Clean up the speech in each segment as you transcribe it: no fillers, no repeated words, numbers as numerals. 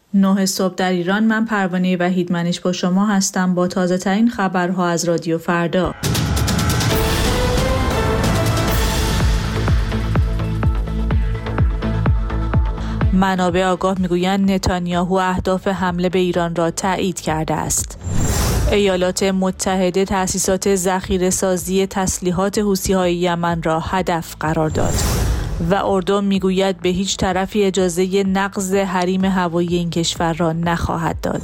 9 صبح در ایران. من پروانه وحیدمنیش با شما هستم با تازه ترین خبرها از رادیو فردا. منابع آگاه میگویند نتانیاهو اهداف حمله به ایران را تایید کرده است. ایالات متحده تأسیسات ذخیره‌سازی تسلیحات حوثی‌های یمن را هدف قرار داد و اردن میگوید به هیچ طرفی اجازه نقض حریم هوایی این کشور را نخواهد داد.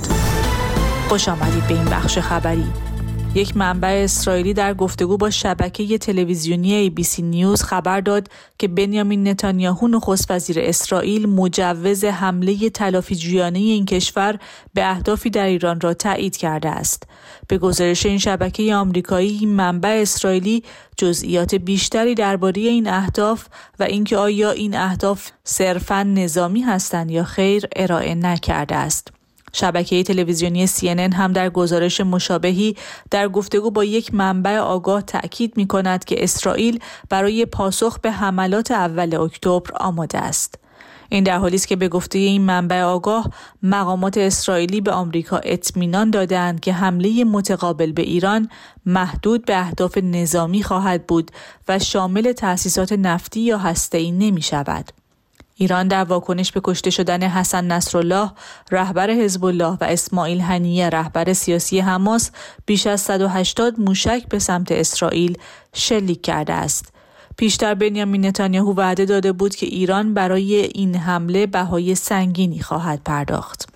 خوش آمدید به این بخش خبری. یک منبع اسرائیلی در گفتگو با شبکه تلویزیونی ABC نیوز خبر داد که بنیامین نتانیاهو نخست وزیر اسرائیل مجوز حمله تلافی‌جویانه این کشور به اهدافی در ایران را تایید کرده است. به گزارش این شبکه آمریکایی، این منبع اسرائیلی جزئیات بیشتری درباره این اهداف و اینکه آیا این اهداف صرفاً نظامی هستند یا خیر ارائه نکرده است. شبکه تلویزیونی CNN هم در گزارش مشابهی در گفتگو با یک منبع آگاه تأکید می‌کند که اسرائیل برای پاسخ به حملات اول اکتبر آماده است. این در حالی است که به گفته این منبع آگاه مقامات اسرائیلی به آمریکا اطمینان دادند که حمله متقابل به ایران محدود به اهداف نظامی خواهد بود و شامل تأسیسات نفتی یا هسته‌ای نمی‌شود. ایران در واکنش به کشته شدن حسن نصرالله رهبر حزب الله و اسماعیل هنیه رهبر سیاسی حماس بیش از 180 موشک به سمت اسرائیل شلیک کرده است. پیشتر بنیامین نتانیاهو وعده داده بود که ایران برای این حمله بهای سنگینی خواهد پرداخت.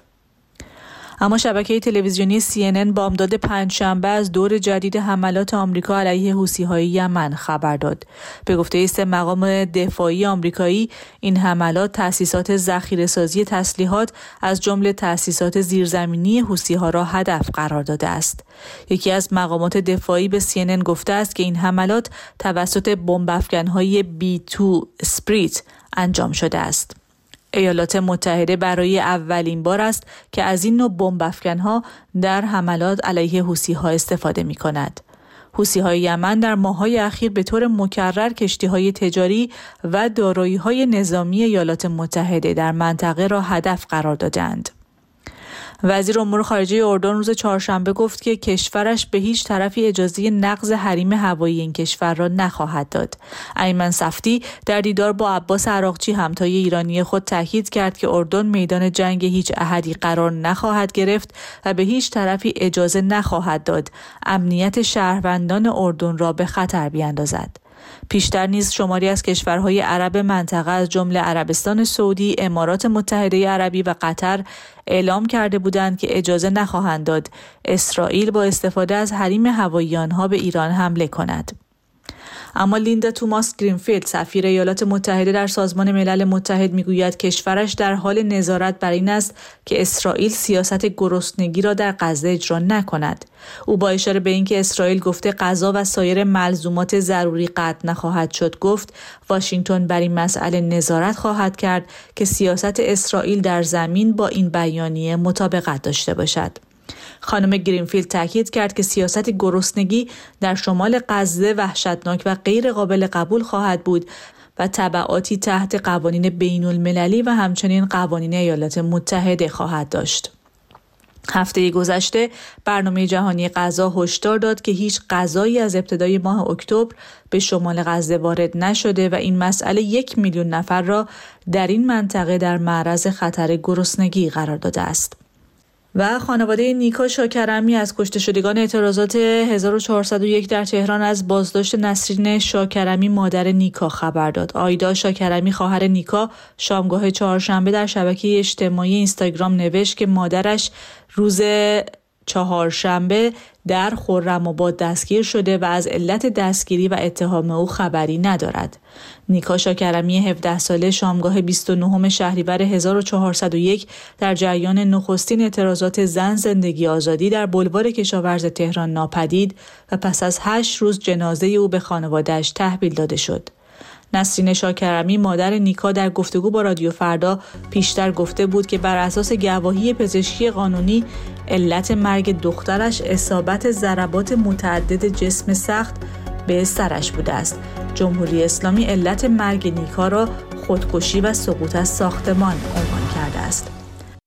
اما شبکه تلویزیونی CNN بامداد پنجشنبه از دور جدید حملات آمریکا علیه حوثی‌های یمن خبر داد. به گفته 3 مقام دفاعی آمریکایی، این حملات تأسیسات ذخیره‌سازی تسلیحات از جمله تأسیسات زیرزمینی حوثی‌ها را هدف قرار داده است. یکی از مقامات دفاعی به CNN گفته است که این حملات توسط بمب‌افکن‌های B2 اسپریت انجام شده است. ایالات متحده برای اولین بار است که از این نوع بمب‌افکن‌ها در حملات علیه حوثی‌ها استفاده می‌کند. حوثی‌های یمن در ماه‌های اخیر به طور مکرر کشتی‌های تجاری و دارایی‌های نظامی ایالات متحده در منطقه را هدف قرار دادند. وزیر امور خارجه اردن روز چهارشنبه گفت که کشورش به هیچ طرفی اجازه نقض حریم هوایی این کشور را نخواهد داد. ایمن صفدی در دیدار با عباس عراقچی همتای ایرانی خود تاکید کرد که اردن میدان جنگ هیچ احدی قرار نخواهد گرفت و به هیچ طرفی اجازه نخواهد داد امنیت شهروندان اردن را به خطر بیاندازد. پیشتر نیز شماری از کشورهای عرب منطقه از جمله عربستان سعودی، امارات متحده عربی و قطر اعلام کرده بودند که اجازه نخواهند داد اسرائیل با استفاده از حریم هوایی آنها به ایران حمله کند. اما لیندا توماس گرینفیلد سفیر ایالات متحده در سازمان ملل متحد میگوید کشورش در حال نظارت بر این است که اسرائیل سیاست گرسنگی را در غزه اجرا نکند. او با اشاره به اینکه اسرائیل گفته غذا و سایر ملزومات ضروری قطع نخواهد شد، گفت واشنگتن بر این مسئله نظارت خواهد کرد که سیاست اسرائیل در زمین با این بیانیه مطابقت داشته باشد. خانم گرینفیلد تاکید کرد که سیاست گرسنگی در شمال غزه وحشتناک و غیر قابل قبول خواهد بود و تبعاتی تحت قوانین بین المللی و همچنین قوانین ایالات متحده خواهد داشت. هفته گذشته برنامه جهانی غذا هشدار داد که هیچ غذایی از ابتدای ماه اکتبر به شمال غزه وارد نشده و این مسئله 1 میلیون نفر را در این منطقه در معرض خطر گرسنگی قرار داده است. و خانواده نیکا شاکرمی از کشته شدگان اعتراضات 1401 در تهران از بازداشت نسرین شاکرمی مادر نیکا خبر داد. آیدا شاکرمی خواهر نیکا شامگاه چهارشنبه در شبکه اجتماعی اینستاگرام نوشت که مادرش روز چهارشنبه در خرم‌آباد دستگیر شده و از علت دستگیری و اتهام او خبری ندارد. نیکا شاکرمی 17 ساله شامگاه 29 شهریور 1401 در جریان نخستین اعتراضات زن زندگی آزادی در بلوار کشاورز تهران ناپدید و پس از 8 روز جنازه او به خانواده‌اش تحویل داده شد. نسرین شاکرمی مادر نیکا در گفتگو با رادیو فردا پیشتر گفته بود که بر اساس گواهی پزشکی قانونی علت مرگ دخترش اصابت ضربات متعدد جسم سخت به سرش بوده است. جمهوری اسلامی علت مرگ نیکا را خودکشی و سقوط از ساختمان عنوان کرده است.